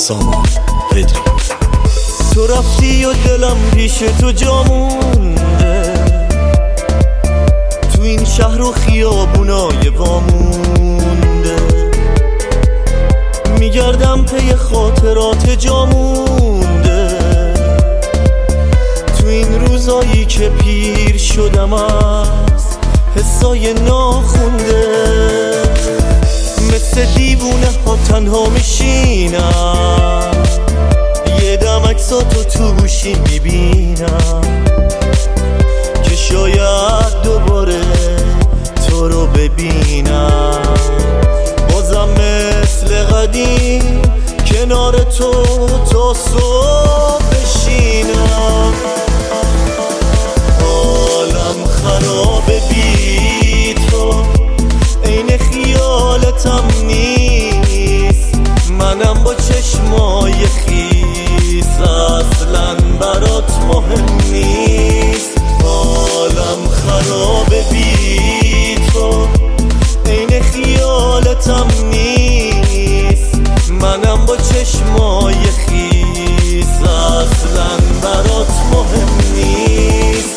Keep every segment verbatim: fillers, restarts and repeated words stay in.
سامان پدری. تو رفتی و دلم پیش تو جا مونده، تو این شهر و خیابونای وامونده، میگردم پی خاطرات جا مونده، تو این روزایی که پیر شدم از حسای ناخونده، مثل دیوونه ها تنها میشینم، یه دم عکساتو تو گوشی میبینم که شاید دوباره تو رو ببینم، بازم مثل قدیم کنار تو تا صبح بشینم. حالم خرابه بی تو، عین خیالتم نیست، منم با چشمای خیس اصلا برات مهم نیست. حالم خرابه بی تو، عین خیالتم نیست، منم با چشمای خیس اصلا برات مهم نیست.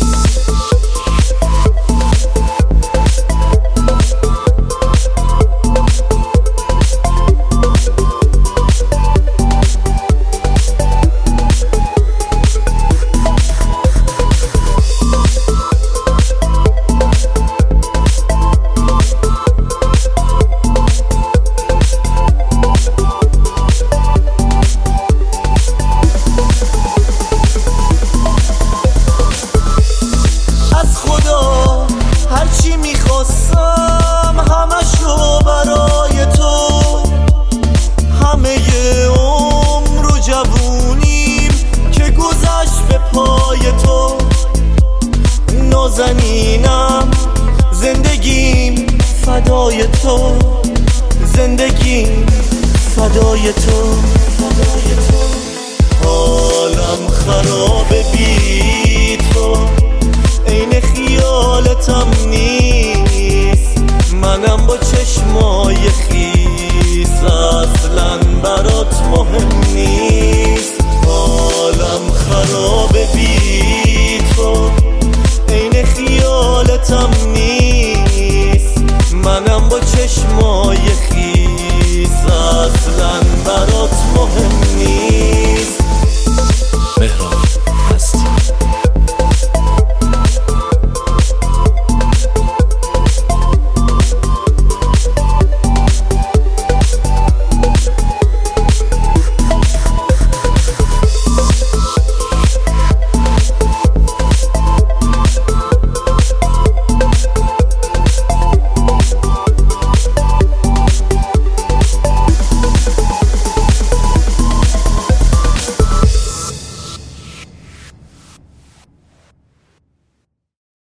هرچی میخواستم همشو برای تو، همه عمر و جوونیم که گذشت به پای تو، نازنینم زندگیم فدای تو، زندگیم فدای تو، فدای تو. حالم خرابه بی تو، عین خیالتم نیست، منم با چشمای خیس اصلا برات مهم نیست. حالم خرابه بی تو، عین خیالتم نیست، منم با چشمای خیس اصلا برات مهم نیست.